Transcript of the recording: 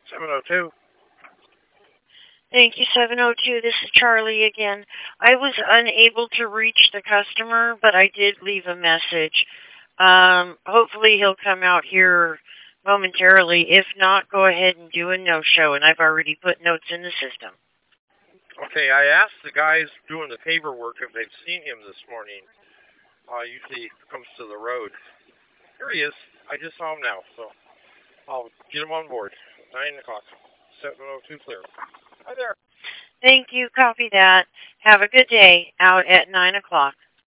702. Thank you, 702. This is Charlie again. I was unable to reach the customer, but I did leave a message. Hopefully he'll come out here momentarily. If not, go ahead and do a no-show, and I've already put notes in the system. Okay, I asked the guys doing the paperwork if they've seen him this morning. Usually he comes to the road. Here he is. I just saw him now, so I'll get him on board. 9 o'clock. 702 clear. Hi there. Thank you. Copy that. Have a good day out at 9 o'clock.